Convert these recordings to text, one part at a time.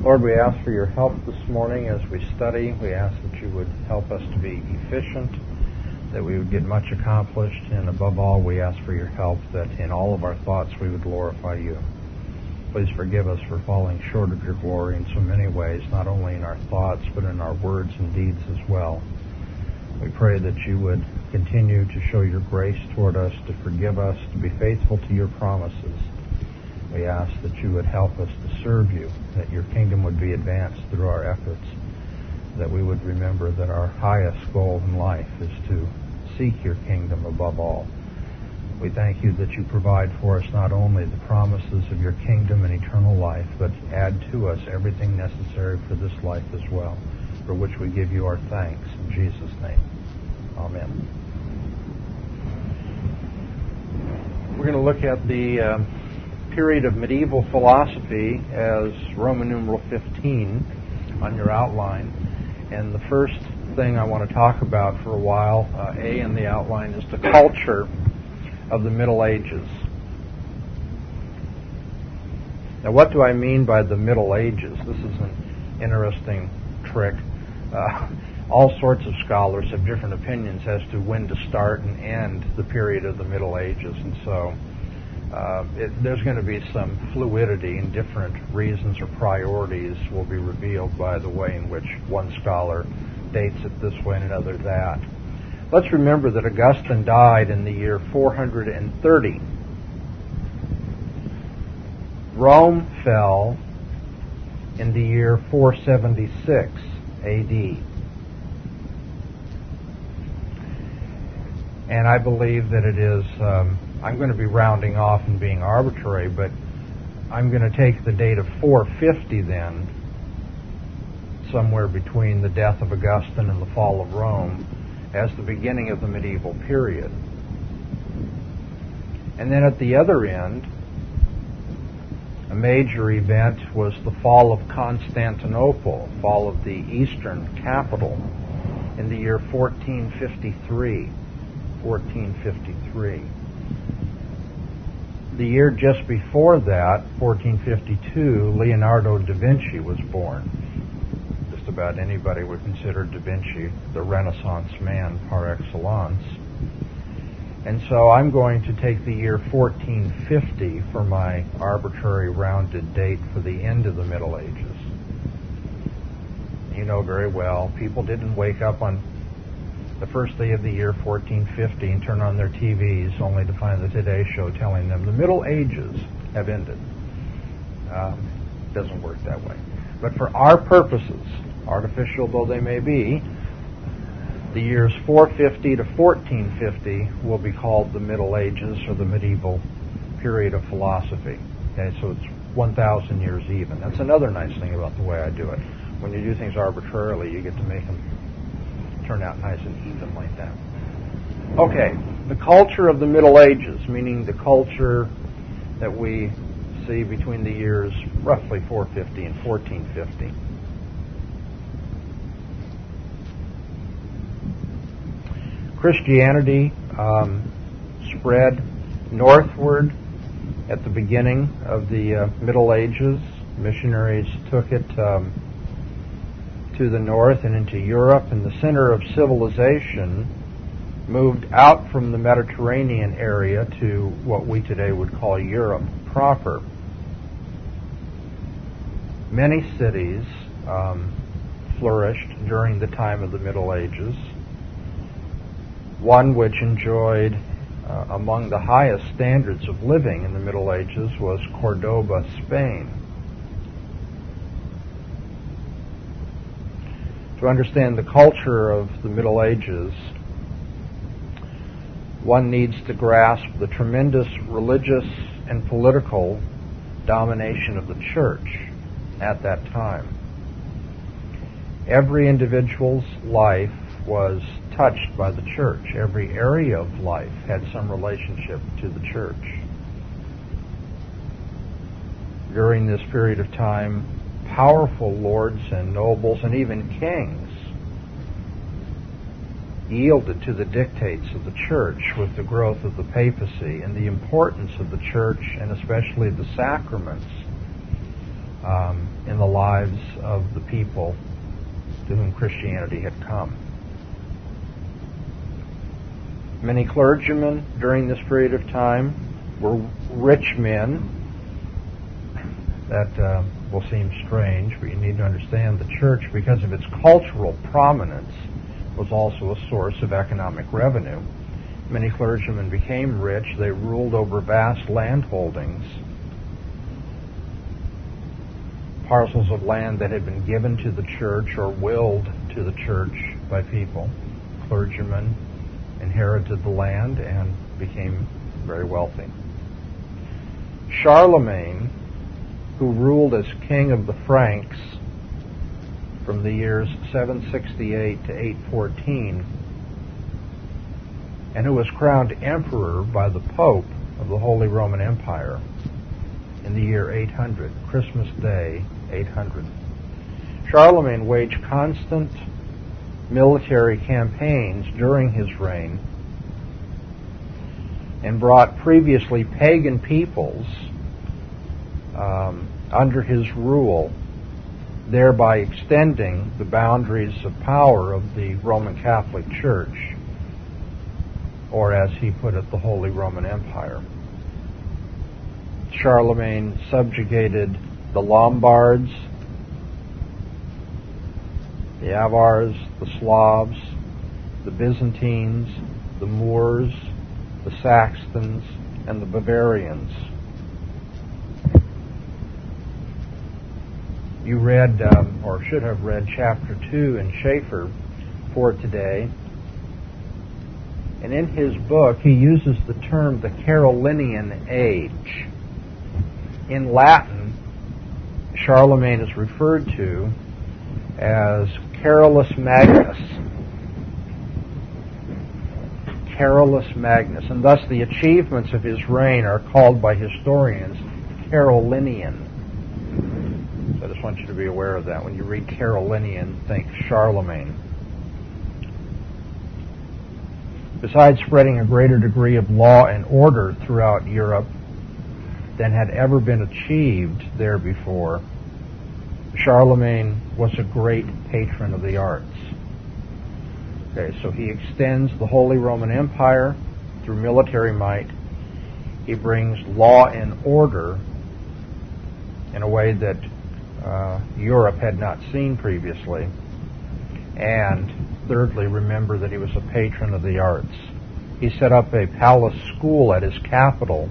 Lord, we ask for your help this morning as we study. We ask that you would help us to be efficient, that we would get much accomplished, and above all, we ask for your help that in all of our thoughts we would glorify you. Please forgive us for falling short of your glory in so many ways, not only in our thoughts, but in our words and deeds as well. We pray that you would continue to show your grace toward us, to forgive us, to be faithful to your promises. We ask that you would help us to serve you, that your kingdom would be advanced through our efforts, that we would remember that our highest goal in life is to seek your kingdom above all. We thank you that you provide for us not only the promises of your kingdom and eternal life, but add to us everything necessary for this life as well, for which we give you our thanks. In Jesus' name, amen. We're going to look at the period of medieval philosophy as Roman numeral 15 on your outline. And the first thing I want to talk about for a while, A in the outline, is the culture of the Middle Ages. Now, what do I mean by the Middle Ages? This is an interesting trick. All sorts of scholars have different opinions as to when to start and end the period of the Middle Ages, and so there's going to be some fluidity, and different reasons or priorities will be revealed by the way in which one scholar dates it this way and another that. Let's remember that Augustine died in the year 430. Rome fell in the year 476 A.D. And I believe that it is, I'm going to be rounding off and being arbitrary, but I'm going to take the date of 450 then, somewhere between the death of Augustine and the fall of Rome, as the beginning of the medieval period. And then at the other end, a major event was the fall of Constantinople, fall of the eastern capital, in the year 1453. 1453. The year just before that, 1452, Leonardo da Vinci was born. Just about anybody would consider da Vinci the Renaissance man par excellence. And so I'm going to take the year 1450 for my arbitrary rounded date for the end of the Middle Ages. You know very well, people didn't wake up on the first day of the year 1450 and turn on their TVs only to find the Today Show telling them the Middle Ages have ended. It doesn't work that way. But for our purposes, artificial though they may be, the years 450 to 1450 will be called the Middle Ages, or the medieval period of philosophy. Okay, so it's 1,000 years even. That's another nice thing about the way I do it. When you do things arbitrarily, you get to make them turn out nice and even like that. Okay, the culture of the Middle Ages, meaning the culture that we see between the years roughly 450 and 1450. Christianity spread northward at the beginning of the Middle Ages. Missionaries took it to the north and into Europe, and the center of civilization moved out from the Mediterranean area to what we today would call Europe proper. Many cities flourished during the time of the Middle Ages. One which enjoyed among the highest standards of living in the Middle Ages was Cordoba, Spain. To understand the culture of the Middle Ages, one needs to grasp the tremendous religious and political domination of the church at that time. Every individual's life was touched by the church. Every area of life had some relationship to the church. During this period of time, powerful lords and nobles and even kings yielded to the dictates of the church with the growth of the papacy, and the importance of the church, and especially the sacraments, in the lives of the people to whom Christianity had come. Many clergymen during this period of time were rich men. That will seem strange, but you need to understand the church, because of its cultural prominence, was also a source of economic revenue. Many clergymen became rich. They ruled over vast land holdings, parcels of land that had been given to the church or willed to the church by people. Clergymen inherited the land and became very wealthy. Charlemagne, who ruled as king of the Franks from the years 768 to 814, and who was crowned emperor by the Pope of the Holy Roman Empire in the year 800, Christmas Day 800. Charlemagne waged constant military campaigns during his reign and brought previously pagan peoples under his rule, thereby extending the boundaries of power of the Roman Catholic Church, or as he put it, the Holy Roman Empire. Charlemagne subjugated the Lombards, the Avars, the Slavs, the Byzantines, the Moors, the Saxons, and the Bavarians. You read, or should have read, chapter 2 in Schaeffer for today. And in his book, he uses the term the Carolingian Age. In Latin, Charlemagne is referred to as Carolus Magnus. Carolus Magnus. And thus the achievements of his reign are called by historians Carolingian. So I just want you to be aware of that. When you read Carolingian, think Charlemagne. Besides spreading a greater degree of law and order throughout Europe than had ever been achieved there before, Charlemagne was a great patron of the arts. Okay, so he extends the Holy Roman Empire through military might. He brings law and order in a way that Europe had not seen previously. And thirdly, remember that he was a patron of the arts. He set up a palace school at his capital.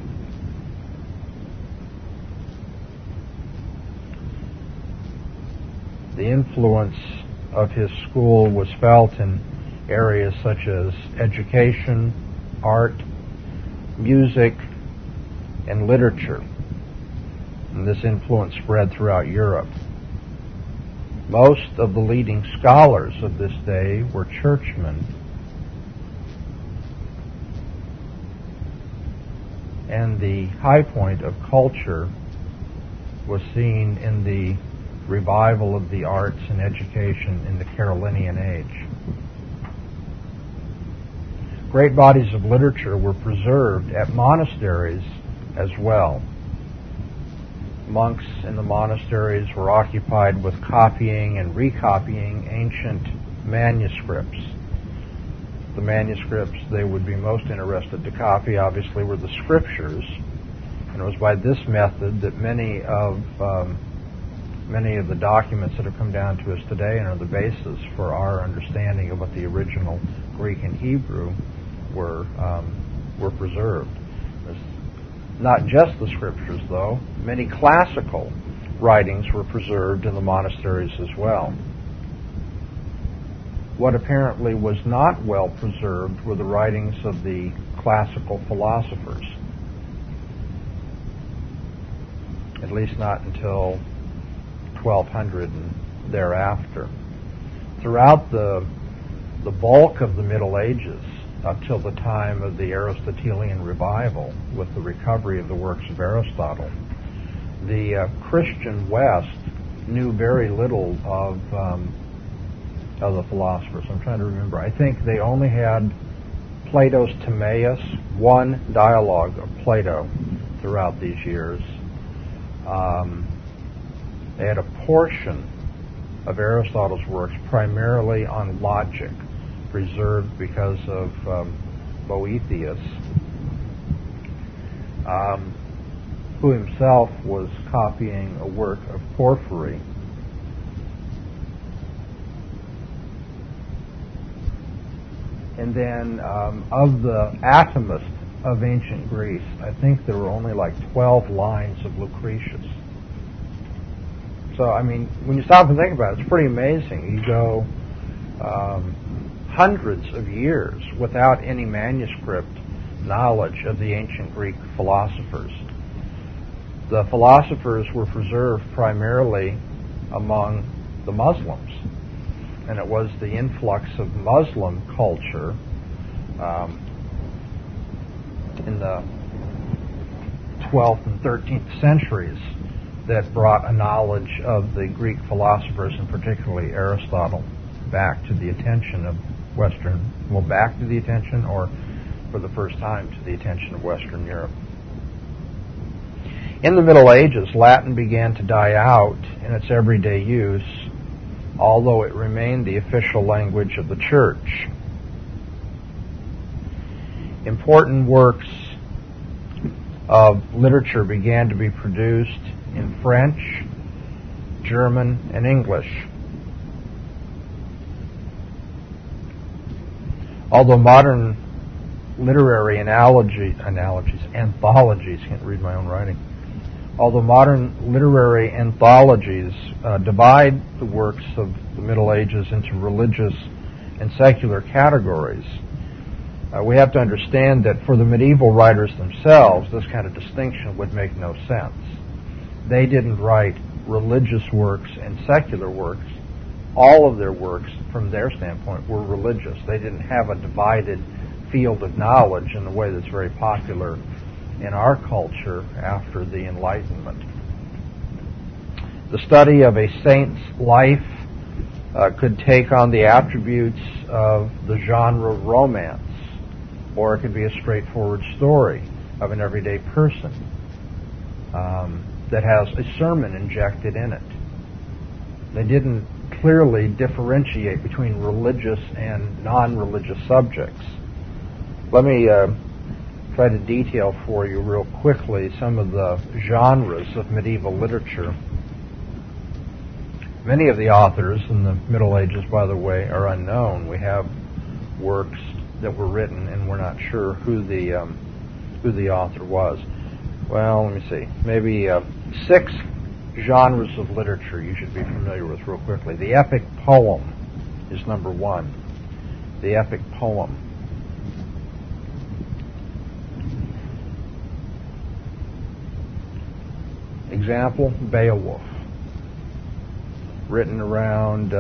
The influence of his school was felt in areas such as education, art, music, and literature. And this influence spread throughout Europe. Most of the leading scholars of this day were churchmen. And the high point of culture was seen in the revival of the arts and education in the Carolingian age. Great bodies of literature were preserved at monasteries as well. Monks in the monasteries were occupied with copying and recopying ancient manuscripts. The manuscripts they would be most interested to copy, obviously, were the scriptures, and it was by this method that many of the documents that have come down to us today and are the basis for our understanding of what the original Greek and Hebrew were preserved. Not just the scriptures, though. Many classical writings were preserved in the monasteries as well. What apparently was not well preserved were the writings of the classical philosophers, at least not until 1200 and thereafter. Throughout the bulk of the Middle Ages, up till the time of the Aristotelian revival, with the recovery of the works of Aristotle, the Christian West knew very little of the philosophers. I'm trying to remember. I think they only had Plato's Timaeus, one dialogue of Plato throughout these years. They had a portion of Aristotle's works primarily on logic, preserved because of Boethius, who himself was copying a work of Porphyry. And then of the atomists of ancient Greece, I think there were only like 12 lines of Lucretius. So, I mean, when you stop and think about it, it's pretty amazing. You go hundreds of years without any manuscript knowledge of the ancient Greek philosophers. The philosophers were preserved primarily among the Muslims, and it was the influx of Muslim culture in the 12th and 13th centuries that brought a knowledge of the Greek philosophers, and particularly Aristotle, back to the attention of back to the attention, or for the first time to the attention of Western Europe. In the Middle Ages, Latin began to die out in its everyday use, although it remained the official language of the Church. Important works of literature began to be produced in French, German, and English. Although modern literary anthologies, can't read my own writing. Although modern literary anthologies divide the works of the Middle Ages into religious and secular categories, we have to understand that for the medieval writers themselves, this kind of distinction would make no sense. They didn't write religious works and secular works. All of their works, from their standpoint, were religious. They didn't have a divided field of knowledge in the way that's very popular in our culture after the Enlightenment. The study of a saint's life could take on the attributes of the genre romance, or it could be a straightforward story of an everyday person that has a sermon injected in it. They didn't clearly differentiate between religious and non-religious subjects. Let me try to detail for you real quickly some of the genres of medieval literature. Many of the authors in the Middle Ages, by the way, are unknown. We have works that were written and we're not sure who the author was. Well, let me see. Maybe 6 genres of literature you should be familiar with real quickly. The epic poem is number 1. The epic poem. Example, Beowulf, written around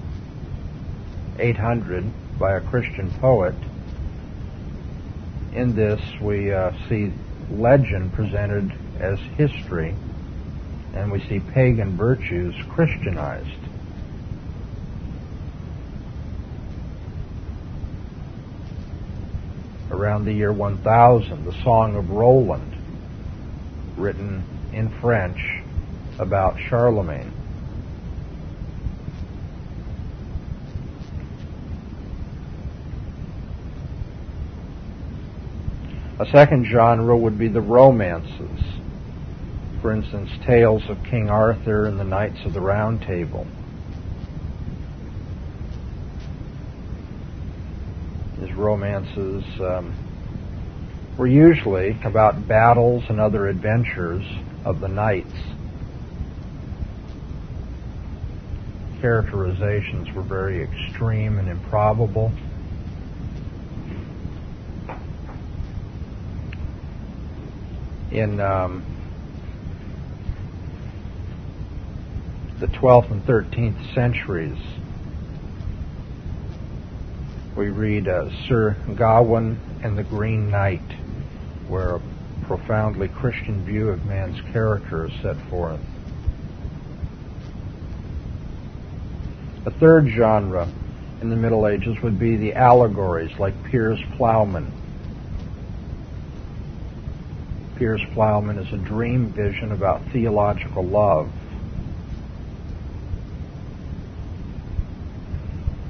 800 by a Christian poet. In this, we see legend presented as history, and we see pagan virtues Christianized. Around the year 1000, the Song of Roland, written in French about Charlemagne. A second genre would be the romances. For instance, tales of King Arthur and the Knights of the Round Table. His romances were usually about battles and other adventures of the knights. Characterizations were very extreme and improbable. In the 12th and 13th centuries, we read Sir Gawain and the Green Knight, where a profoundly Christian view of man's character is set forth. A third genre in the Middle Ages would be the allegories, like Piers Plowman. Piers Plowman is a dream vision about theological love.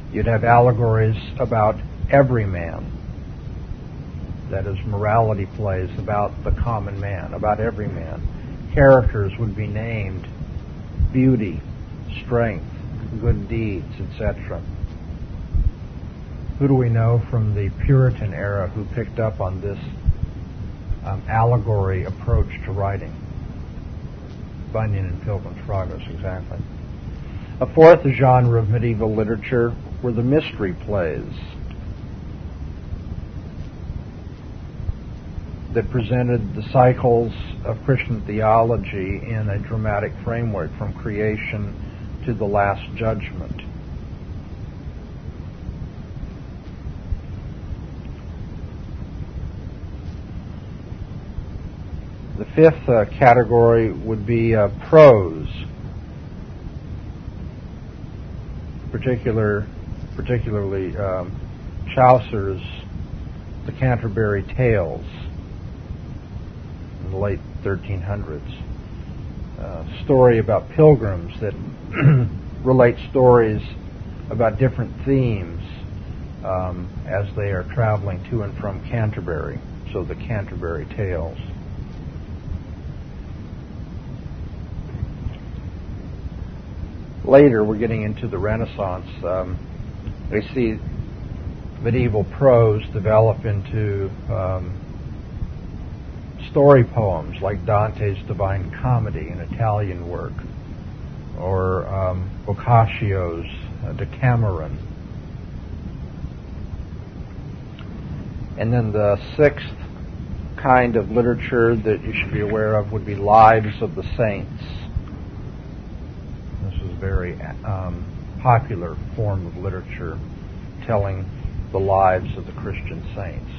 You'd have allegories about every man. That is, morality plays about the common man, about every man. Characters would be named: beauty, strength, good deeds, etc. Who do we know from the Puritan era who picked up on this allegory approach to writing? Bunyan and Pilgrim's Progress, exactly. A fourth genre of medieval literature were the mystery plays that presented the cycles of Christian theology in a dramatic framework from creation to the Last Judgment. The fifth category would be prose, particularly Chaucer's The Canterbury Tales in the late 1300s. Story about pilgrims that relate stories about different themes as they are traveling to and from Canterbury, so the Canterbury Tales. Later, we're getting into the Renaissance. We see medieval prose develop into story poems like Dante's Divine Comedy, an Italian work, or Boccaccio's Decameron. And then the sixth kind of literature that you should be aware of would be Lives of the Saints. This is a very popular form of literature telling the lives of the Christian saints.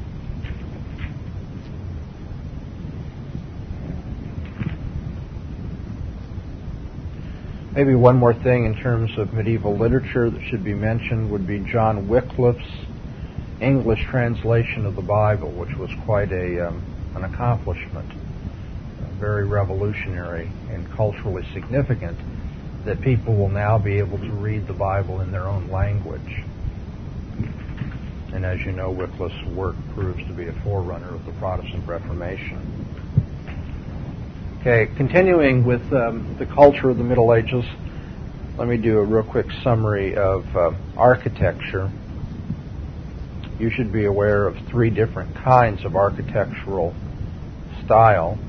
Maybe one more thing in terms of medieval literature that should be mentioned would be John Wycliffe's English translation of the Bible, which was quite an accomplishment, very revolutionary and culturally significant, that people will now be able to read the Bible in their own language. And as you know, Wycliffe's work proves to be a forerunner of the Protestant Reformation. Okay, continuing with the culture of the Middle Ages, let me do a real quick summary of architecture. You should be aware of three different kinds of architectural style.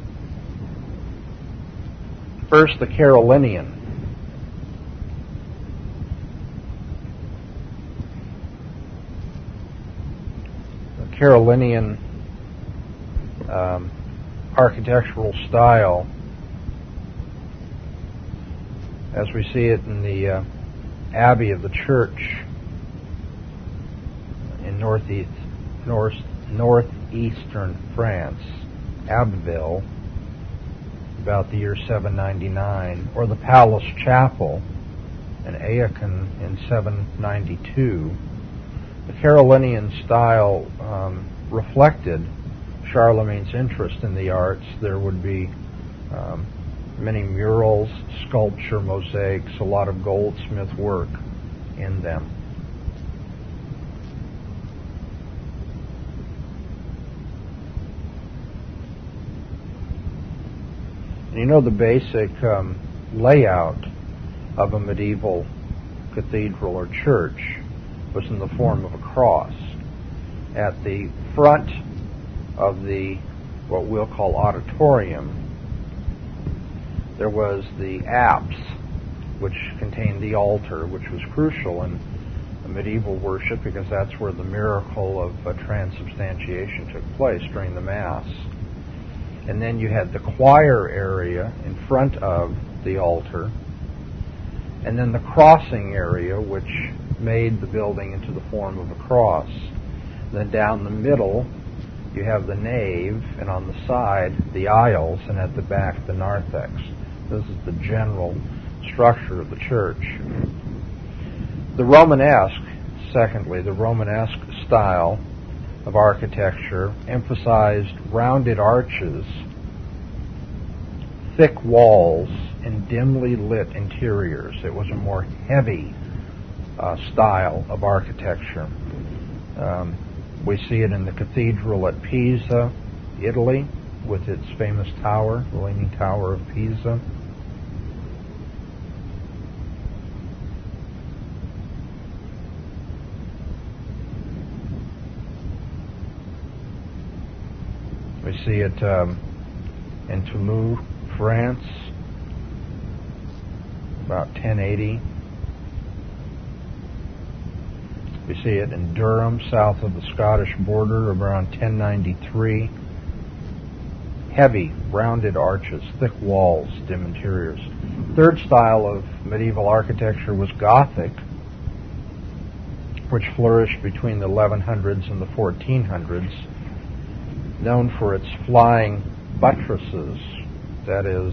First, the Carolinian. The Carolinian architectural style, as we see it in the Abbey of the Church in northeastern France, Abbeville, about the year 799, or the Palace Chapel in Aachen in 792. The Carolinian style reflected Charlemagne's interest in the arts. There would be many murals, sculpture, mosaics, a lot of goldsmith work in them. You know, the basic layout of a medieval cathedral or church was in the form of a cross. At the front of the, what we'll call auditorium, there was the apse, which contained the altar, which was crucial in medieval worship because that's where the miracle of transubstantiation took place during the Mass. And then you had the choir area in front of the altar, and then the crossing area, which made the building into the form of a cross. Then down the middle, you have the nave, and on the side, the aisles, and at the back, the narthex. This is the general structure of the church. The Romanesque, secondly, the Romanesque style of architecture emphasized rounded arches, thick walls, and dimly lit interiors. It was a more heavy style of architecture. We see it in the cathedral at Pisa, Italy, with its famous tower, the Leaning Tower of Pisa. We see it in Toulouse, France, about 1080. We see it in Durham, south of the Scottish border, around 1093. Heavy, rounded arches, thick walls, dim interiors. Third style of medieval architecture was Gothic, which flourished between the 1100s and the 1400s, known for its flying buttresses, that is,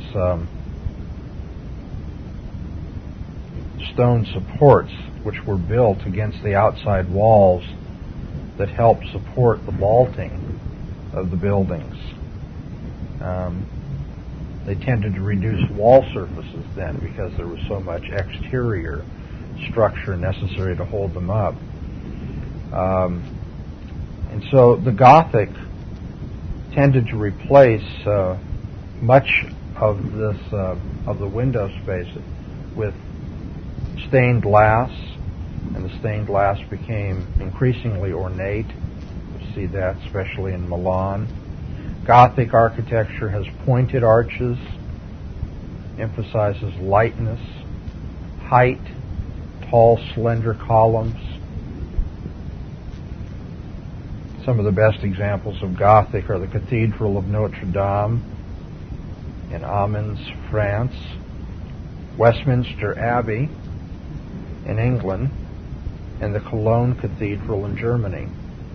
stone supports which were built against the outside walls that helped support the vaulting of the buildings. They tended to reduce wall surfaces then because there was so much exterior structure necessary to hold them up. And so the Gothic tended to replace much of this of the window space with stained glass, and the stained glass became increasingly ornate. You see that especially in Milan. Gothic architecture has pointed arches, emphasizes lightness, height, tall, slender columns. Some of the best examples of Gothic are the Cathedral of Notre Dame in Amiens, France, Westminster Abbey in England, and the Cologne Cathedral in Germany.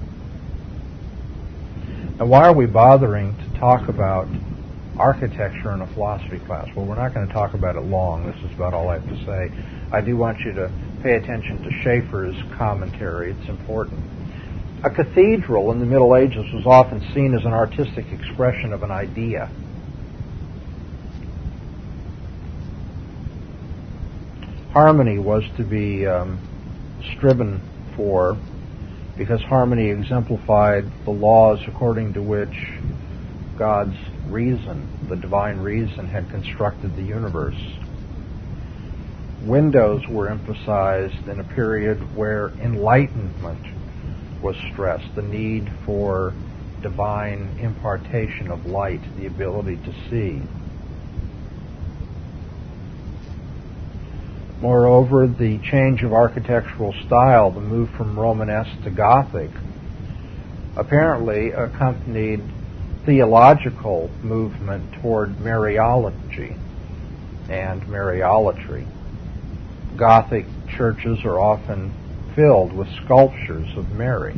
Now, why are we bothering to talk about architecture in a philosophy class? Well, we're not going to talk about it long. This is about all I have to say. I do want you to pay attention to Schaeffer's commentary. It's important. A cathedral in the Middle Ages was often seen as an artistic expression of an idea. Harmony was to be striven for, because harmony exemplified the laws according to which God's reason, the divine reason, had constructed the universe. Windows were emphasized in a period where enlightenment was stressed, the need for divine impartation of light, the ability to see. Moreover, the change of architectural style, the move from Romanesque to Gothic, apparently accompanied theological movement toward Mariology and Mariolatry. Gothic churches are often filled with sculptures of Mary.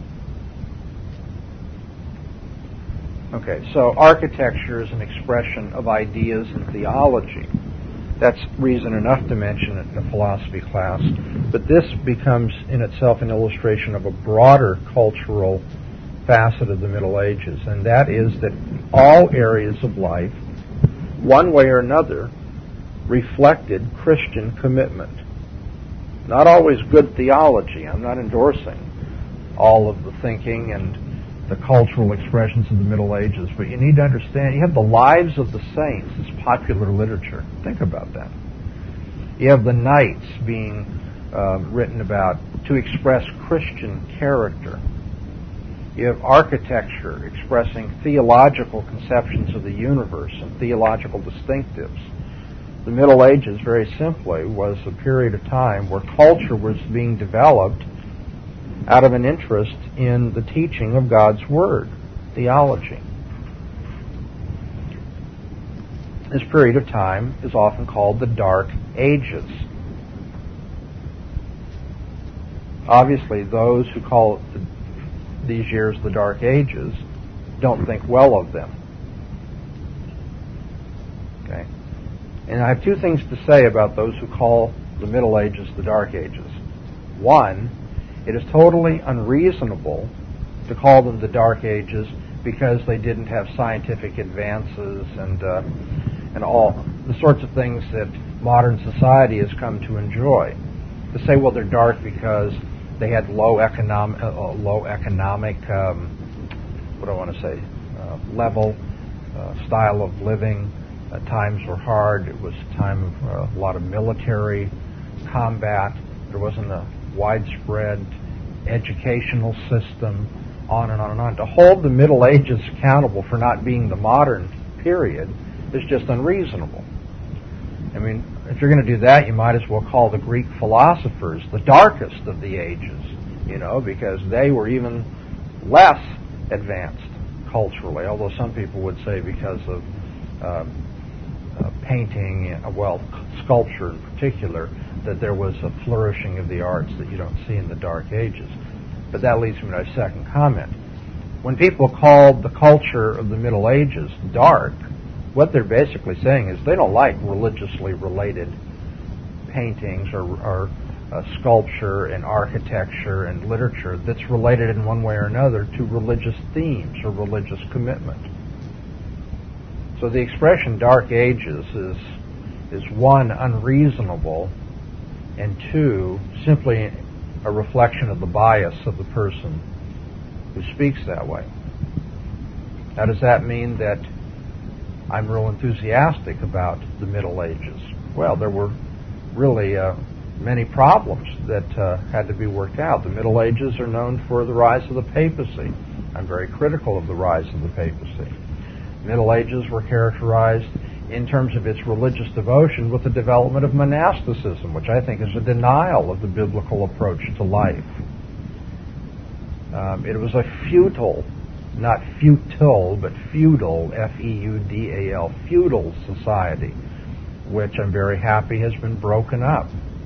Okay, so architecture is an expression of ideas and theology. That's reason enough to mention it in a philosophy class. But this becomes in itself an illustration of a broader cultural facet of the Middle Ages, and that is that all areas of life, one way or another, reflected Christian commitment. Not always good theology. I'm not endorsing all of the thinking and the cultural expressions of the Middle Ages, but you need to understand, you have the lives of the saints as popular literature. Think about that. You have the knights being written about to express Christian character. You have architecture expressing theological conceptions of the universe and theological distinctives. The Middle Ages, very simply, was a period of time where culture was being developed out of an interest in the teaching of God's Word, theology. This period of time is often called the Dark Ages. Obviously, those who call these years the Dark Ages don't think well of them. Okay? And I have two things to say about those who call the Middle Ages the Dark Ages. One, it is totally unreasonable to call them the Dark Ages because they didn't have scientific advances and all the sorts of things that modern society has come to enjoy. to say, well, they're dark because they had low economic level, style of living. Times were hard. It was a time of a lot of military combat. There wasn't a widespread educational system, on and on and on. To hold the Middle Ages accountable for not being the modern period is just unreasonable. I mean, if you're going to do that, you might as well call the Greek philosophers the darkest of the ages, because they were even less advanced culturally, although some people would say because of painting, sculpture in particular, that there was a flourishing of the arts that you don't see in the Dark Ages. But that leads me to my second comment. When people called the culture of the Middle Ages dark, what they're basically saying is they don't like religiously related paintings or sculpture and architecture and literature that's related in one way or another to religious themes or religious commitment. So the expression Dark Ages is one, unreasonable, and two, simply a reflection of the bias of the person who speaks that way. Now, does that mean that I'm real enthusiastic about the Middle Ages? Well, there were really many problems that had to be worked out. The Middle Ages are known for the rise of the papacy. I'm very critical of the rise of the papacy. Middle Ages were characterized in terms of its religious devotion with the development of monasticism, which I think is a denial of the biblical approach to life. It was a futile, not futile, but feudal, F-E-U-D-A-L, feudal society, which I'm very happy has been broken up.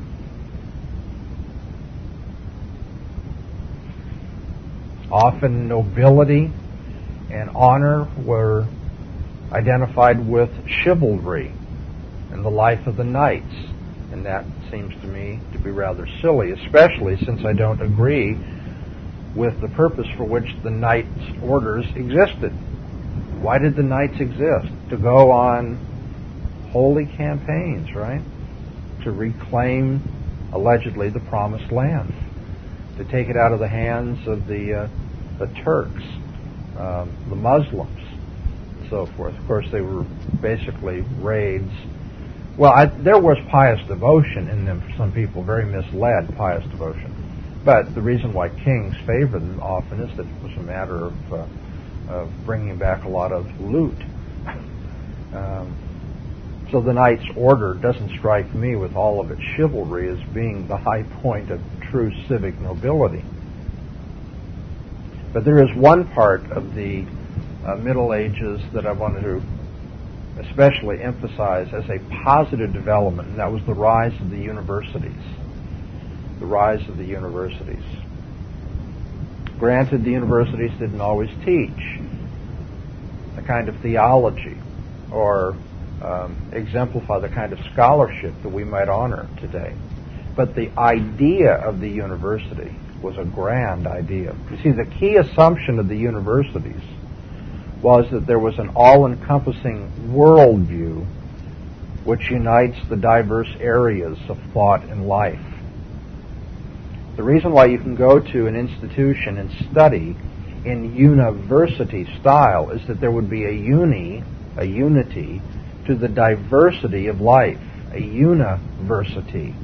Often nobility and honor were identified with chivalry and the life of the knights, and that seems to me to be rather silly, especially since I don't agree with the purpose for which the knights' orders existed. Why did the knights exist? To go on holy campaigns, right? To reclaim, allegedly, the promised land, to take it out of the hands of the Turks, the Muslims, and so forth. Of course, they were basically raids. Well, there was pious devotion in them for some people, very misled pious devotion. But the reason why kings favored them often is that it was a matter of bringing back a lot of loot. So the knight's order doesn't strike me with all of its chivalry as being the high point of true civic nobility. But there is one part of the Middle Ages that I wanted to especially emphasize as a positive development, and that was the rise of the universities. The rise of the universities. Granted, the universities didn't always teach the kind of theology or exemplify the kind of scholarship that we might honor today. But the idea of the university was a grand idea. You see, the key assumption of the universities was that there was an all-encompassing worldview which unites the diverse areas of thought and life. The reason why you can go to an institution and study in university style is that there would be a unity to the diversity of life, a university.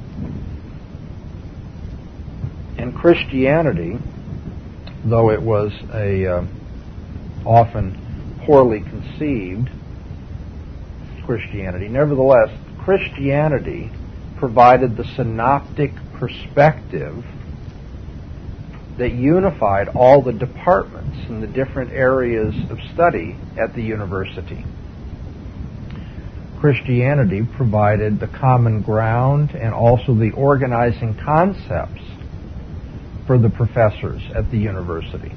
In Christianity, though it was a often poorly conceived Christianity, nevertheless, Christianity provided the synoptic perspective that unified all the departments and the different areas of study at the university. Christianity provided the common ground and also the organizing concepts for the professors at the university.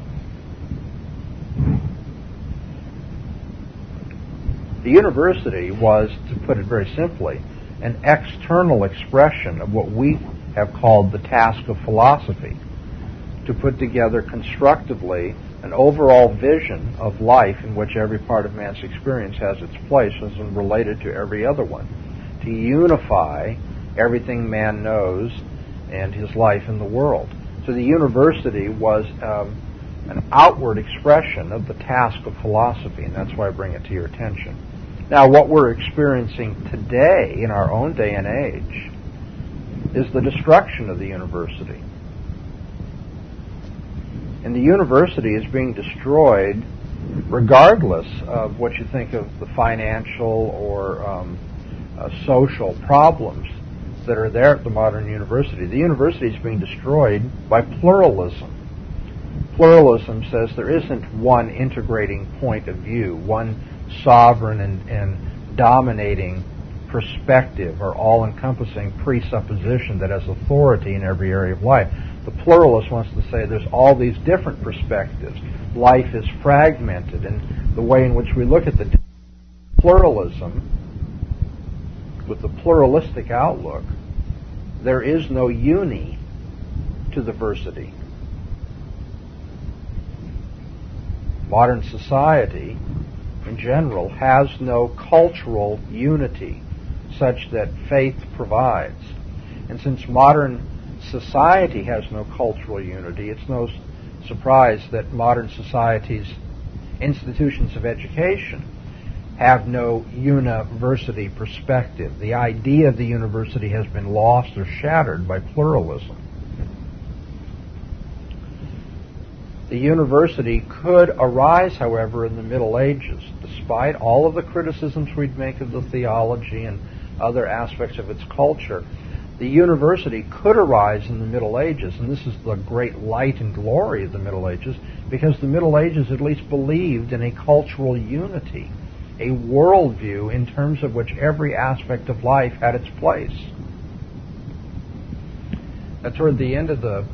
The university was, to put it very simply, an external expression of what we have called the task of philosophy, to put together constructively an overall vision of life in which every part of man's experience has its place and related to every other one, to unify everything man knows and his life in the world. So the university was an outward expression of the task of philosophy, and that's why I bring it to your attention. Now, what we're experiencing today, in our own day and age, is the destruction of the university. And the university is being destroyed regardless of what you think of the financial or social problems that are there at the modern university. The university is being destroyed by pluralism. Pluralism says there isn't one integrating point of view, one sovereign and dominating perspective or all-encompassing presupposition that has authority in every area of life. The pluralist wants to say there's all these different perspectives. Life is fragmented, and the way in which we look at the pluralism, with the pluralistic outlook, there is no uni to the versity. Modern society, in general, has no cultural unity such that faith provides. And since modern society has no cultural unity, it's no surprise that modern society's institutions of education have no university perspective. The idea of the university has been lost or shattered by pluralism. The university could arise, however, in the Middle Ages, despite all of the criticisms we'd make of the theology and other aspects of its culture. The university could arise in the Middle Ages, and this is the great light and glory of the Middle Ages, because the Middle Ages at least believed in a cultural unity, a worldview in terms of which every aspect of life had its place. Now, toward the end of the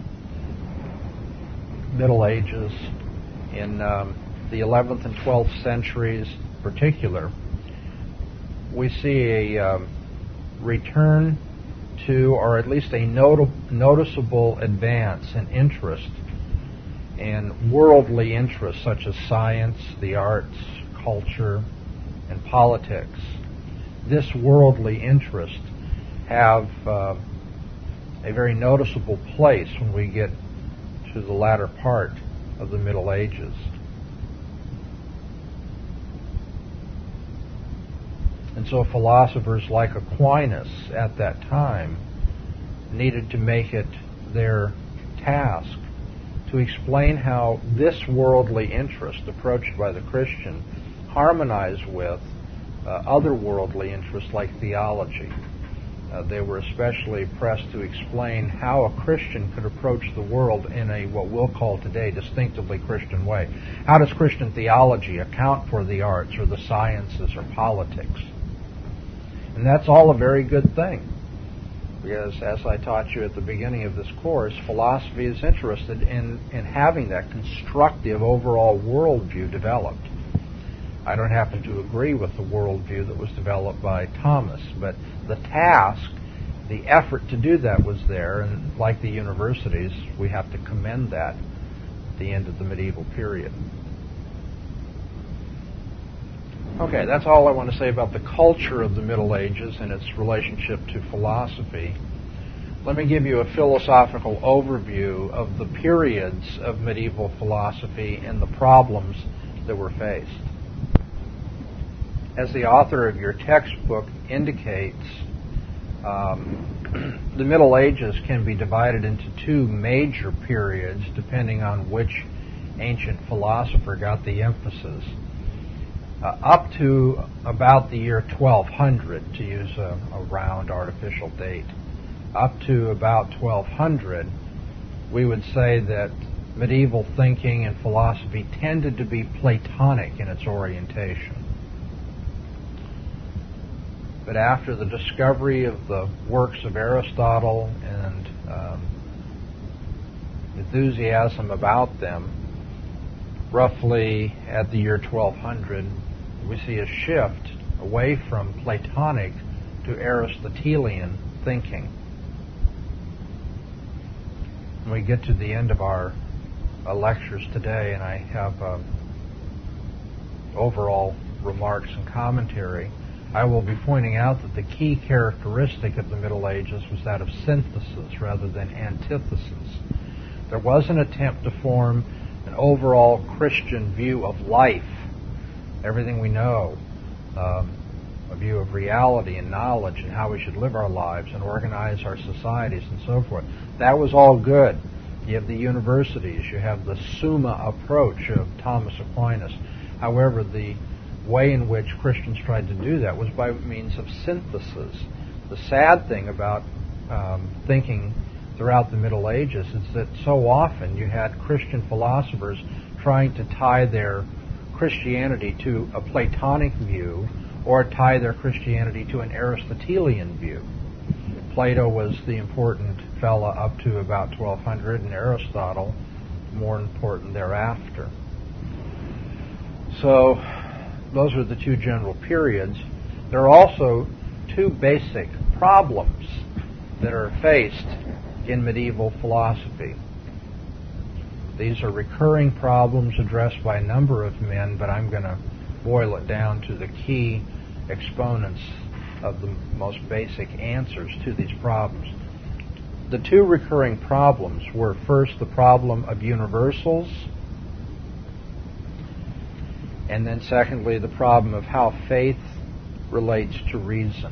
Middle Ages, in the 11th and 12th centuries in particular, we see a return to, or at least a noticeable advance in interest in worldly interests such as science, the arts, culture, and politics. This worldly interest have a very noticeable place when we get to the latter part of the Middle Ages. And so philosophers like Aquinas at that time needed to make it their task to explain how this worldly interest approached by the Christian harmonized with other worldly interests like theology. They were especially pressed to explain how a Christian could approach the world in a, what we'll call today, distinctively Christian way. How does Christian theology account for the arts or the sciences or politics? And that's all a very good thing, because as I taught you at the beginning of this course, philosophy is interested in having that constructive overall worldview developed. I don't happen to agree with the worldview that was developed by Thomas, but the task, the effort to do that was there, and like the universities, we have to commend that at the end of the medieval period. Okay, that's all I want to say about the culture of the Middle Ages and its relationship to philosophy. Let me give you a philosophical overview of the periods of medieval philosophy and the problems that were faced. As the author of your textbook indicates, the Middle Ages can be divided into two major periods depending on which ancient philosopher got the emphasis. Up to about the year 1200, to use a round artificial date, up to about 1200, we would say that medieval thinking and philosophy tended to be Platonic in its orientation. But after the discovery of the works of Aristotle and enthusiasm about them, roughly at the year 1200, we see a shift away from Platonic to Aristotelian thinking. When we get to the end of our lectures today, and I have overall remarks and commentary, I will be pointing out that the key characteristic of the Middle Ages was that of synthesis rather than antithesis. There was an attempt to form an overall Christian view of life, everything we know, a view of reality and knowledge and how we should live our lives and organize our societies and so forth. That was all good. You have the universities, you have the Summa approach of Thomas Aquinas. However, the way in which Christians tried to do that was by means of synthesis. The sad thing about thinking throughout the Middle Ages is that so often you had Christian philosophers trying to tie their Christianity to a Platonic view or tie their Christianity to an Aristotelian view. Plato was the important fella up to about 1200, and Aristotle more important thereafter. So those are the two general periods. There are also two basic problems that are faced in medieval philosophy. These are recurring problems addressed by a number of men, but I'm going to boil it down to the key exponents of the most basic answers to these problems. The two recurring problems were, first, the problem of universals, and then secondly, the problem of how faith relates to reason.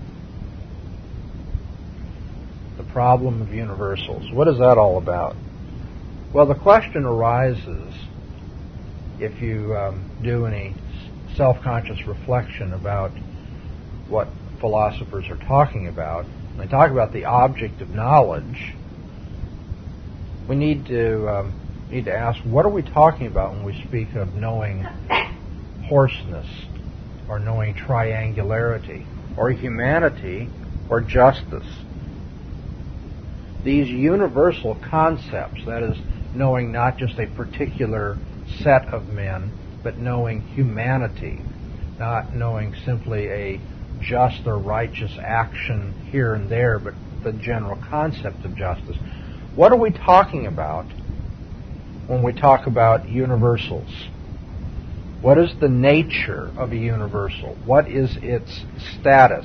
The problem of universals. What is that all about? Well, the question arises if you do any self-conscious reflection about what philosophers are talking about. When they talk about the object of knowledge, we need to ask, what are we talking about when we speak of knowing hoarseness, or knowing triangularity, or humanity, or justice? These universal concepts, that is, knowing not just a particular set of men, but knowing humanity, not knowing simply a just or righteous action here and there, but the general concept of justice. What are we talking about when we talk about universals? What is the nature of a universal? What is its status?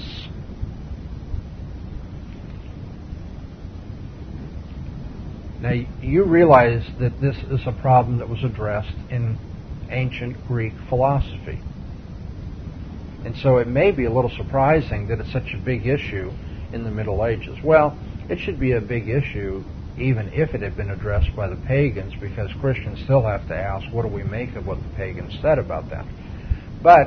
Now, you realize that this is a problem that was addressed in ancient Greek philosophy. And so it may be a little surprising that it's such a big issue in the Middle Ages. Well, it should be a big issue even if it had been addressed by the pagans, because Christians still have to ask, what do we make of what the pagans said about that? But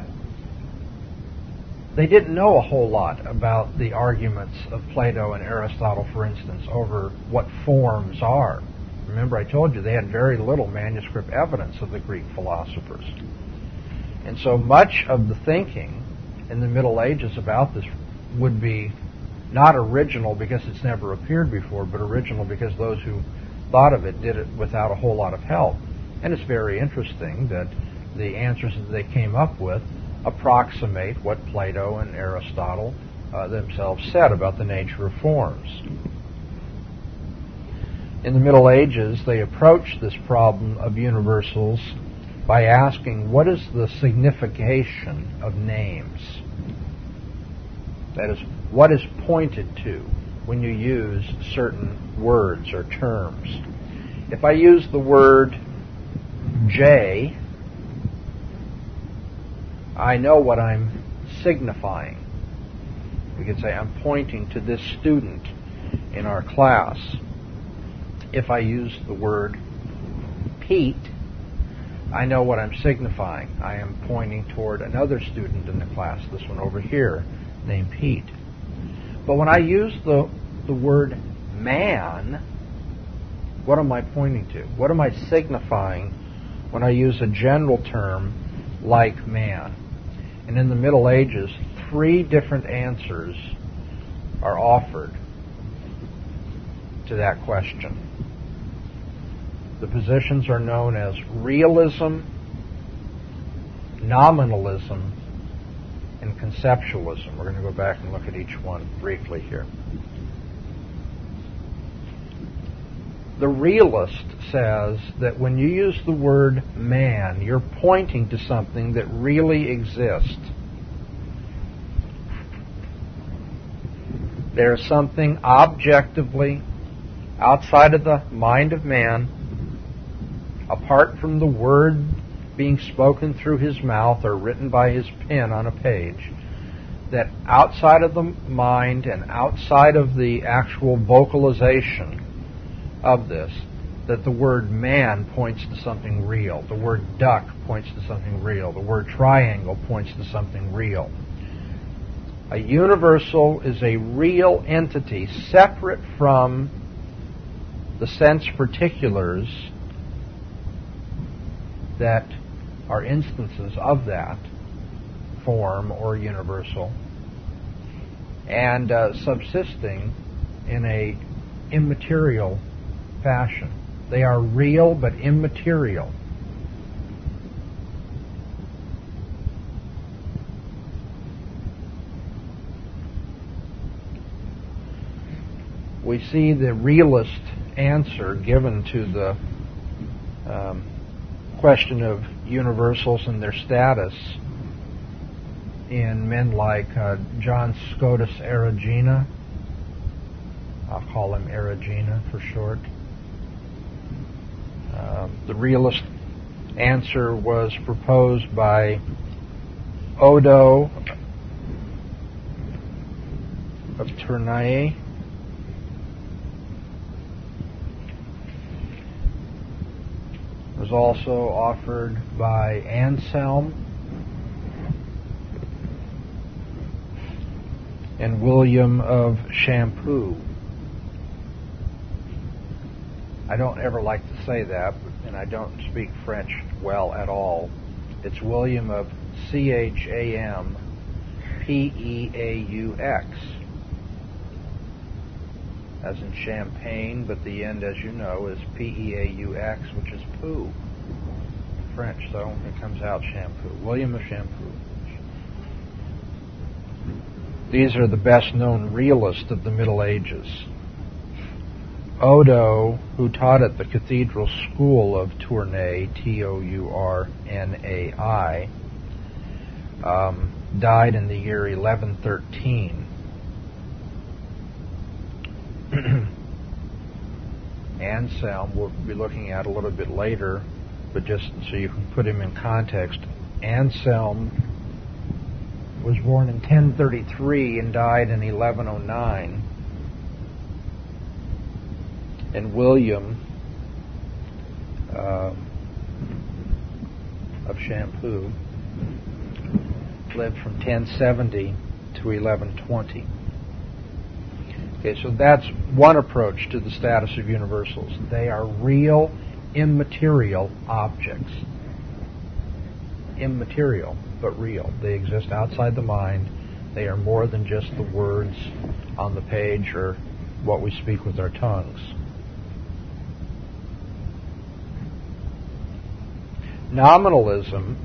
they didn't know a whole lot about the arguments of Plato and Aristotle, for instance, over what forms are. Remember, I told you they had very little manuscript evidence of the Greek philosophers. And so much of the thinking in the Middle Ages about this would be not original because it's never appeared before, but original because those who thought of it did it without a whole lot of help. And it's very interesting that the answers that they came up with approximate what Plato and Aristotle themselves said about the nature of forms. In the Middle Ages, they approached this problem of universals by asking, what is the signification of names? That is, what is pointed to when you use certain words or terms? If I use the word J, I know what I'm signifying. We could say I'm pointing to this student in our class. If I use the word Pete, I know what I'm signifying. I am pointing toward another student in the class, this one over here, named Pete. But when I use the word man, what am I pointing to? What am I signifying when I use a general term like man? And in the Middle Ages, 3 different answers are offered to that question. The positions are known as realism, nominalism, and conceptualism. We're going to go back and look at each one briefly here. The realist says that when you use the word man, you're pointing to something that really exists. There is something objectively outside of the mind of man, apart from the word being spoken through his mouth or written by his pen on a page, that outside of the mind and outside of the actual vocalization of this, that the word man points to something real. The word duck points to something real. The word triangle points to something real. A universal is a real entity separate from the sense particulars that are instances of that form or universal, and subsisting in a immaterial fashion. They are real but immaterial. We see the realist answer given to the question of universals and their status in men like John Scotus Erigena. I'll call him Erigena for short. The realist answer was proposed by Odo of Tournai. Was also offered by Anselm and William of Champeaux. I don't ever like to say that, and I don't speak French well at all. It's William of Champeaux, as in champagne, but the end, as you know, is Peaux, which is poo, French, so it comes out shampoo. William of Champeaux. These are the best known realists of the Middle Ages. Odo, who taught at the Cathedral School of Tournai, Tournai, died in the year 1113. Anselm, we'll be looking at a little bit later, but just so you can put him in context, Anselm was born in 1033 and died in 1109. And William of Champeaux lived from 1070 to 1120. Okay, so that's one approach to the status of universals. They are real, immaterial objects. Immaterial, but real. They exist outside the mind. They are more than just the words on the page or what we speak with our tongues. Nominalism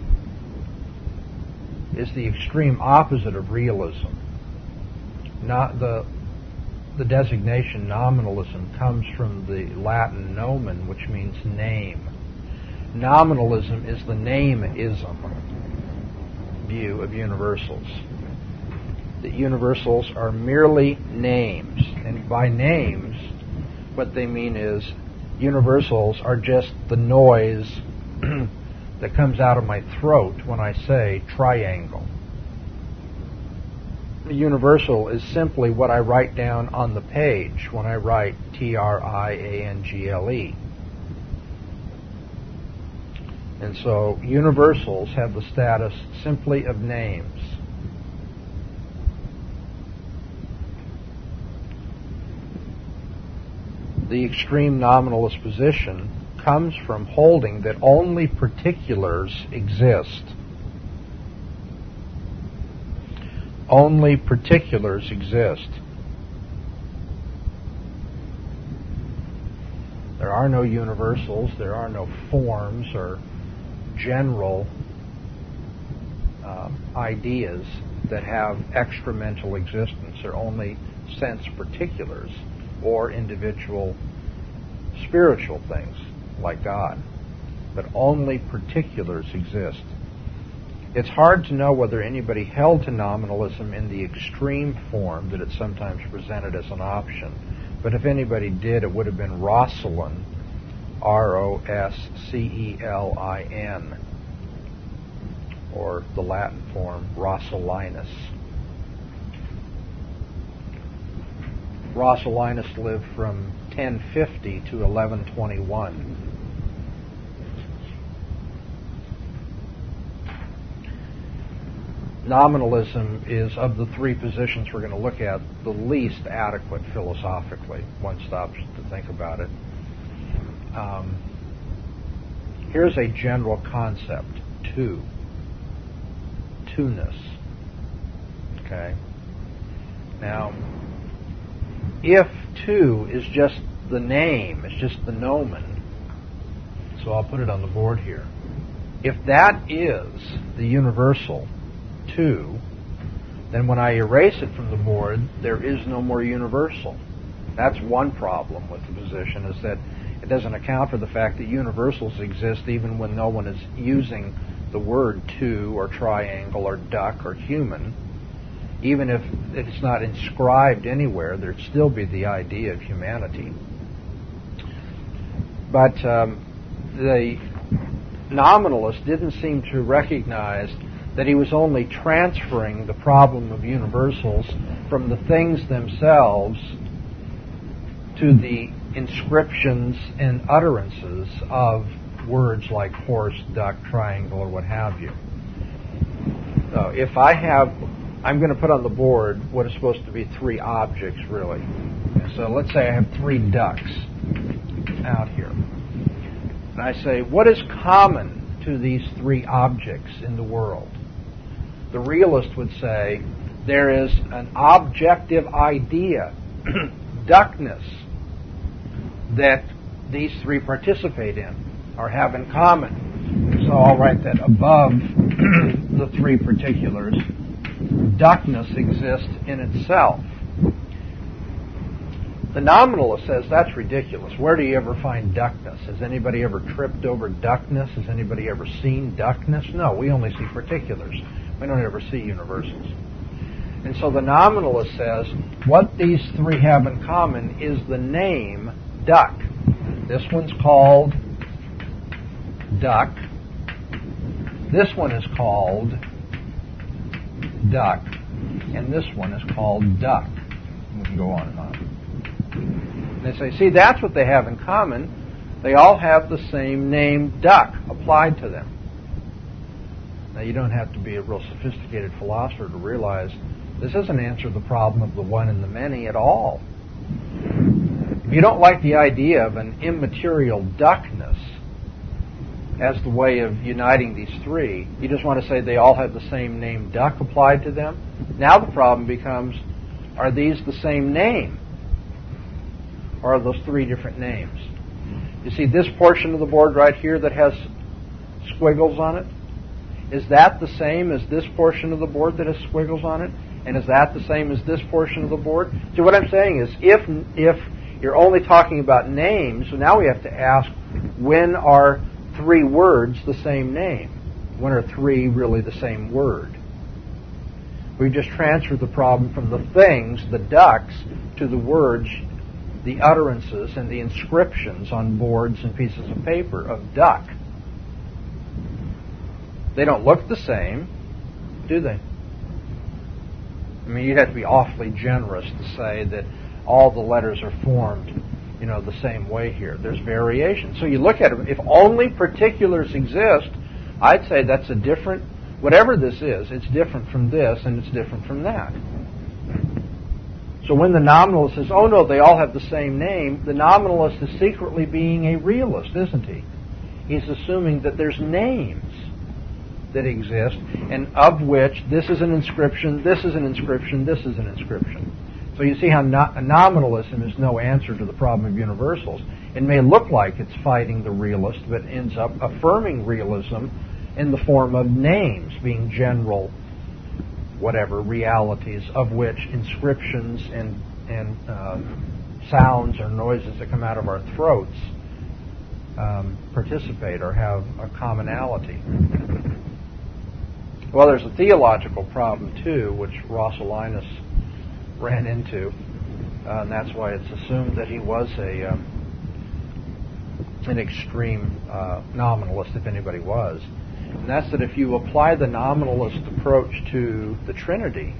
is the extreme opposite of realism. Not the designation nominalism comes from the Latin nomen, which means name. Nominalism is the name-ism view of universals. The universals are merely names, and by names, what they mean is universals are just the noise that comes out of my throat when I say triangle. The universal is simply what I write down on the page when I write triangle. And so universals have the status simply of names. The extreme nominalist position comes from holding that only particulars exist. Only particulars exist. There are no universals, there are no forms or general ideas that have extramental existence. They're only sense particulars or individual spiritual things like God. But only particulars exist. It's hard to know whether anybody held to nominalism in the extreme form that it's sometimes presented as an option. But if anybody did, it would have been Roscelin, Roscelin, or the Latin form, Roscellinus. Roscellinus lived from 1050 to 1121. Nominalism is, of the three positions we're going to look at, the least adequate philosophically. One stops to think about it. Here's a general concept: two-ness. Okay? Now, if two is just the name, it's just the nomen, so I'll put it on the board here. If that is the universal, two, then when I erase it from the board, there is no more universal. That's one problem with the position, is that it doesn't account for the fact that universals exist even when no one is using the word two or triangle or duck or human. Even if it's not inscribed anywhere, there'd still be the idea of humanity. But the nominalist didn't seem to recognize that he was only transferring the problem of universals from the things themselves to the inscriptions and utterances of words like horse, duck, triangle, or what have you. So if I'm going to put on the board what is supposed to be three objects, really. So let's say I have three ducks out here. And I say, what is common to these three objects in the world? The realist would say, there is an objective idea, duckness, that these three participate in or have in common. So I'll write that above the three particulars. Duckness exists in itself. The nominalist says that's ridiculous. Where do you ever find duckness? Has anybody ever tripped over duckness? Has anybody ever seen duckness? No, we only see particulars. We don't ever see universals. And so the nominalist says what these three have in common is the name duck. This one's called duck. This one is called duck. And this one is called duck. We can go on and on. And they say, see, that's what they have in common. They all have the same name duck applied to them. Now, you don't have to be a real sophisticated philosopher to realize this doesn't answer the problem of the one and the many at all. If you don't like the idea of an immaterial duckness as the way of uniting these three, you just want to say they all have the same name duck applied to them. Now the problem becomes, are these the same name? Or are those three different names? You see this portion of the board right here that has squiggles on it? Is that the same as this portion of the board that has squiggles on it? And is that the same as this portion of the board? So what I'm saying is, if you're only talking about names, so now we have to ask, when are three words the same name? When are three really the same word? We've just transferred the problem from the things, the ducks, to the words, the utterances, and the inscriptions on boards and pieces of paper of duck. They don't look the same, do they? I mean, you'd have to be awfully generous to say that all the letters are formed, the same way here. There's variation. So you look at it, if only particulars exist, I'd say that's a different, whatever this is, it's different from this and it's different from that. So when the nominalist says, oh no, they all have the same name, the nominalist is secretly being a realist, isn't he? He's assuming that there's names that exist, and of which this is an inscription, this is an inscription, this is an inscription. So you see how nominalism is no answer to the problem of universals. It may look like it's fighting the realist, but ends up affirming realism in the form of names being general, whatever, realities, of which inscriptions and sounds or noises that come out of our throats participate or have a commonality. Well, there's a theological problem, too, which Roscelinus ran into, and that's why it's assumed that he was an extreme nominalist, if anybody was. And that's that if you apply the nominalist approach to the Trinity,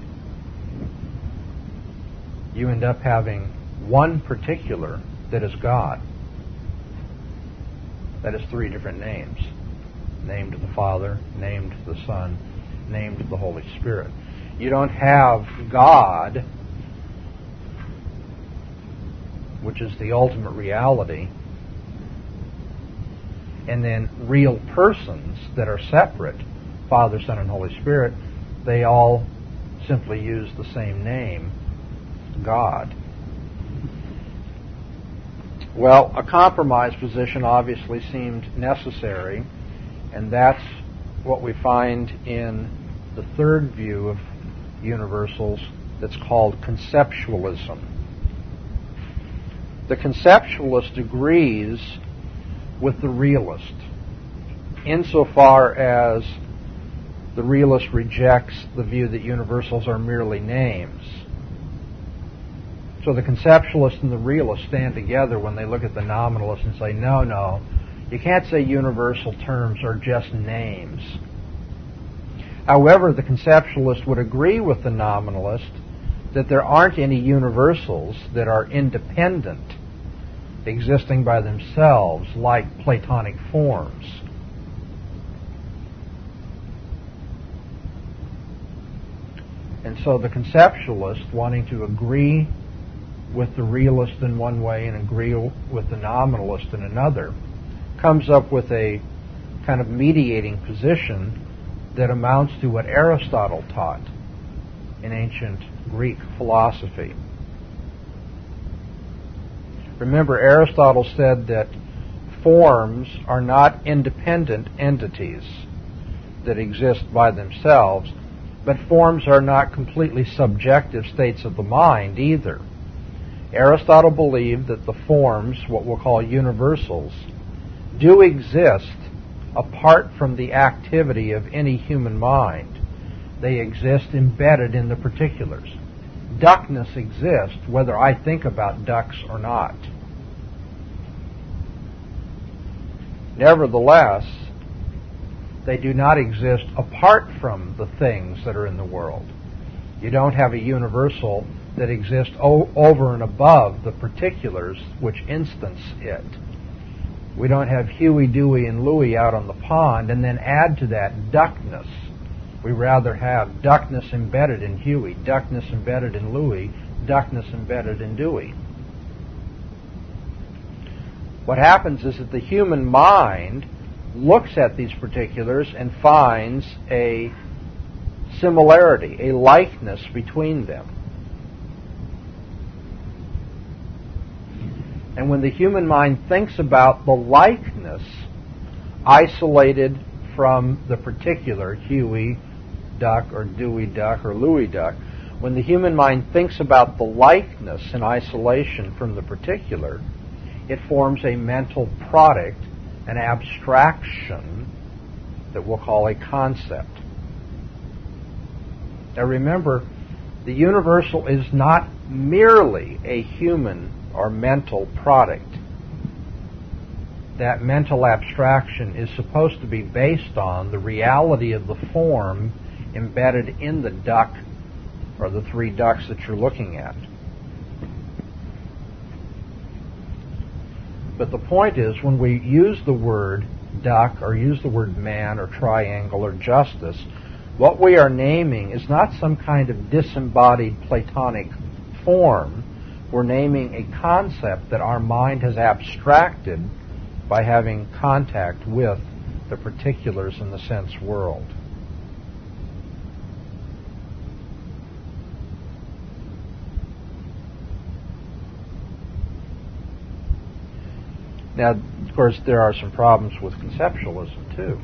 you end up having one particular that is God. That is three different names. Named the Father, named the Son, named the Holy Spirit. You don't have God, which is the ultimate reality, and then real persons that are separate, Father, Son, and Holy Spirit. They all simply use the same name, God. Well, a compromise position obviously seemed necessary, and that's what we find in the third view of universals that's called conceptualism. The conceptualist agrees with the realist insofar as the realist rejects the view that universals are merely names. So the conceptualist and the realist stand together when they look at the nominalist and say, no, you can't say universal terms are just names. However, the conceptualist would agree with the nominalist that there aren't any universals that are independent, existing by themselves, like Platonic forms. And so the conceptualist, wanting to agree with the realist in one way and agree with the nominalist in another, comes up with a kind of mediating position that amounts to what Aristotle taught in ancient Greek philosophy. Remember, Aristotle said that forms are not independent entities that exist by themselves, but forms are not completely subjective states of the mind either. Aristotle believed that the forms, what we'll call universals, do exist apart from the activity of any human mind. They exist embedded in the particulars. Duckness exists whether I think about ducks or not. Nevertheless, they do not exist apart from the things that are in the world. You don't have a universal that exists over and above the particulars which instance it. We don't have Huey, Dewey, and Louie out on the pond and then add to that duckness. We rather have duckness embedded in Huey, duckness embedded in Louie, duckness embedded in Dewey. What happens is that the human mind looks at these particulars and finds a similarity, a likeness between them. And when the human mind thinks about the likeness isolated from the particular, Huey duck or Dewey duck or Louie duck, when the human mind thinks about the likeness in isolation from the particular, it forms a mental product, an abstraction that we'll call a concept. Now remember, the universal is not merely a human or mental product. That mental abstraction is supposed to be based on the reality of the form embedded in the duck or the three ducks that you're looking at. But the point is, when we use the word duck or use the word man or triangle or justice, what we are naming is not some kind of disembodied Platonic form. We're naming a concept that our mind has abstracted by having contact with the particulars in the sense world. Now, of course, there are some problems with conceptualism, too.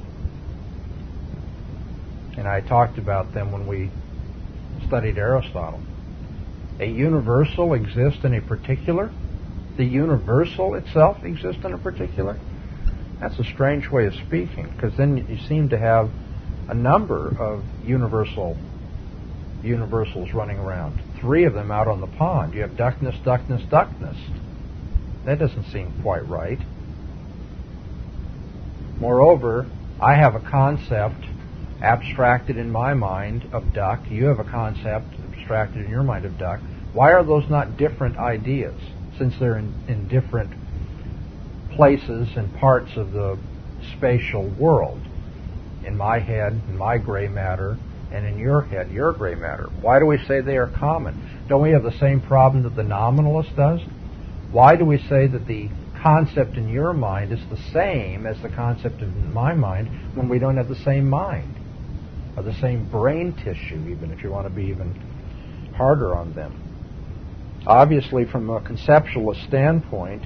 And I talked about them when we studied Aristotle. A universal exists in a particular? The universal itself exists in a particular? That's a strange way of speaking, because then you seem to have a number of universals running around. 3 of them out on the pond. You have duckness, duckness, duckness. That doesn't seem quite right. Moreover, I have a concept abstracted in my mind of duck. You have a concept abstracted in your mind of duck. Why are those not different ideas, since they're in different places and parts of the spatial world? In my head, in my gray matter, and in your head, your gray matter. Why do we say they are common? Don't we have the same problem that the nominalist does? Why do we say that the concept in your mind is the same as the concept in my mind when we don't have the same mind? Or the same brain tissue, even, if you want to be even harder on them. Obviously, from a conceptualist standpoint,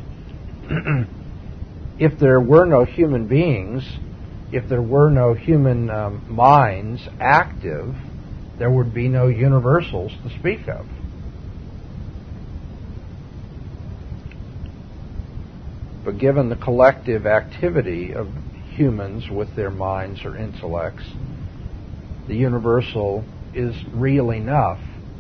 if there were no human beings, if there were no human minds active, there would be no universals to speak of. But given the collective activity of humans with their minds or intellects, the universal is real enough,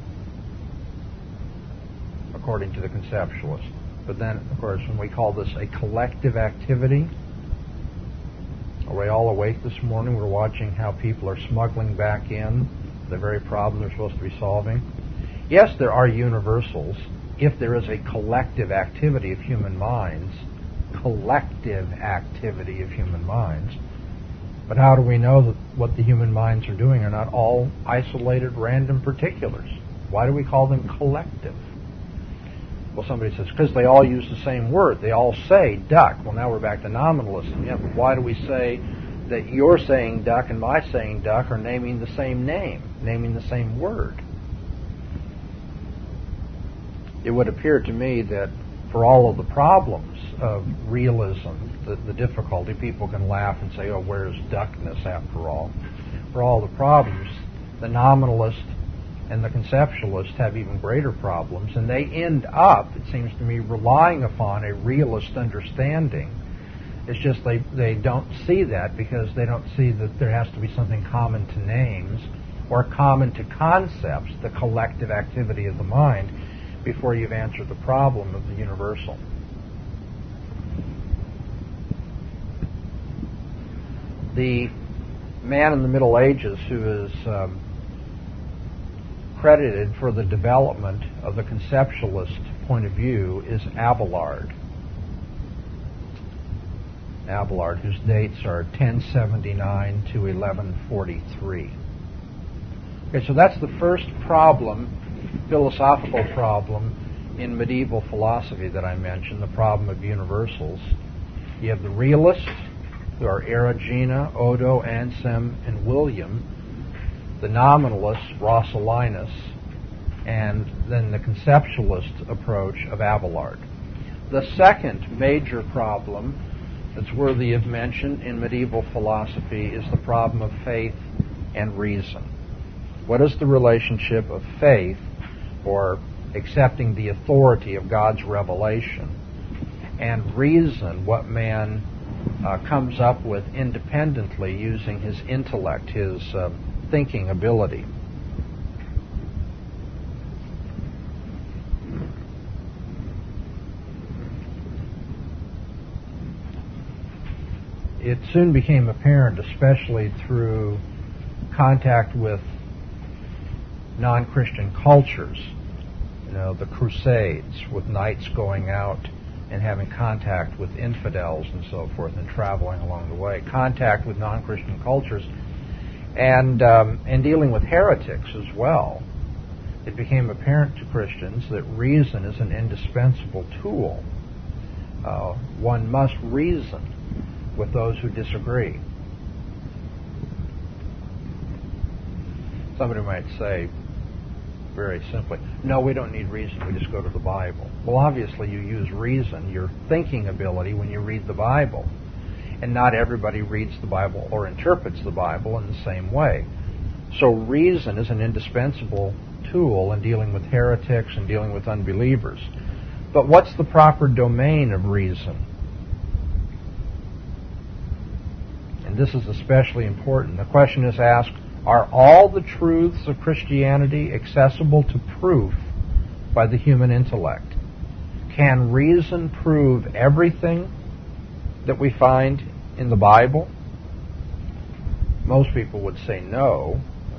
according to the conceptualist. But then, of course, when we call this a collective activity, are we all awake this morning? We're watching how people are smuggling back in the very problem they're supposed to be solving. Yes, there are universals if there is a collective activity of human minds. Collective activity of human minds. But how do we know that what the human minds are doing are not all isolated, random particulars? Why do we call them collective? Well, somebody says, because they all use the same word. They all say duck. Well, now we're back to nominalism. Yeah, but why do we say that you're saying duck and my saying duck are naming the same name, naming the same word? It would appear to me that for all of the problems of realism, the difficulty, people can laugh and say, oh, where's duckness after all? For all the problems, the nominalist and the conceptualist have even greater problems, and they end up, it seems to me, relying upon a realist understanding. It's just they don't see that because they don't see that there has to be something common to names or common to concepts, the collective activity of the mind, before you've answered the problem of the universal. The man in the Middle Ages who is credited for the development of the conceptualist point of view is Abelard. Abelard, whose dates are 1079 to 1143. Okay, so that's the first problem, philosophical problem in medieval philosophy that I mentioned, the problem of universals. You have the realists, who are Erigena, Odo, Anselm, and William, the nominalists, Roscellinus, and then the conceptualist approach of Abelard. The second major problem that's worthy of mention in medieval philosophy is the problem of faith and reason. What is the relationship of faith, or accepting the authority of God's revelation, and reason, what man comes up with independently using his intellect, his thinking ability? It soon became apparent, especially through contact with non-Christian cultures, the Crusades, with knights going out and having contact with infidels and so forth, and traveling along the way, contact with non-Christian cultures, and dealing with heretics as well. It became apparent to Christians that reason is an indispensable tool. One must reason with those who disagree. Somebody might say, very simply, no, we don't need reason, we just go to the Bible. Well, obviously you use reason, your thinking ability, when you read the Bible. And not everybody reads the Bible or interprets the Bible in the same way. So reason is an indispensable tool in dealing with heretics and dealing with unbelievers. But what's the proper domain of reason? and this is especially important. The question is asked, are all the truths of Christianity accessible to proof by the human intellect? Can reason prove everything that we find in the Bible? Most people would say no.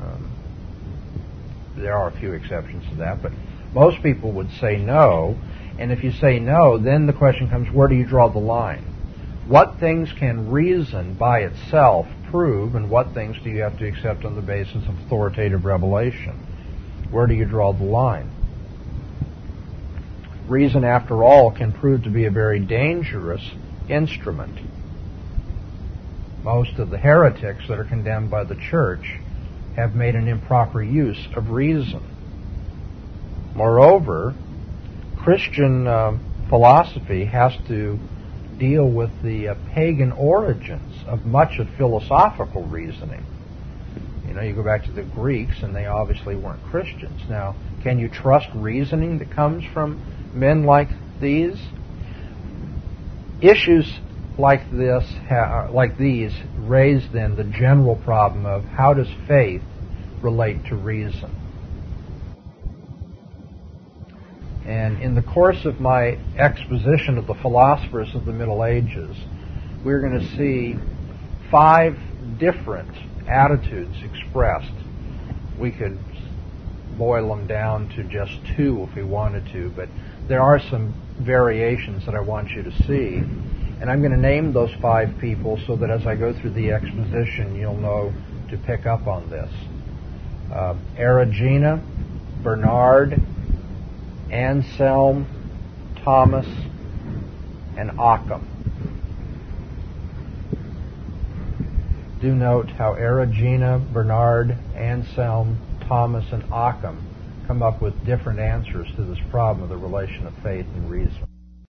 There are a few exceptions to that, but most people would say no. And if you say no, then the question comes, where do you draw the line? What things can reason by itself prove, and what things do you have to accept on the basis of authoritative revelation? Where do you draw the line? Reason, after all, can prove to be a very dangerous instrument. Most of the heretics that are condemned by the church have made an improper use of reason. Moreover, Christian philosophy has to deal with the pagan origins of much of philosophical reasoning. You go back to the Greeks, and they obviously weren't Christians. Now, can you trust reasoning that comes from men like these? Issues like these raise then the general problem of how does faith relate to reason? And in the course of my exposition of the philosophers of the Middle Ages, we're going to see 5 different attitudes expressed. We could boil them down to just 2 if we wanted to, but there are some variations that I want you to see. And I'm going to name those 5 people so that as I go through the exposition, you'll know to pick up on this. Erigena, Bernard, Anselm, Thomas, and Occam. Do note how Erigena, Bernard, Anselm, Thomas, and Occam come up with different answers to this problem of the relation of faith and reason.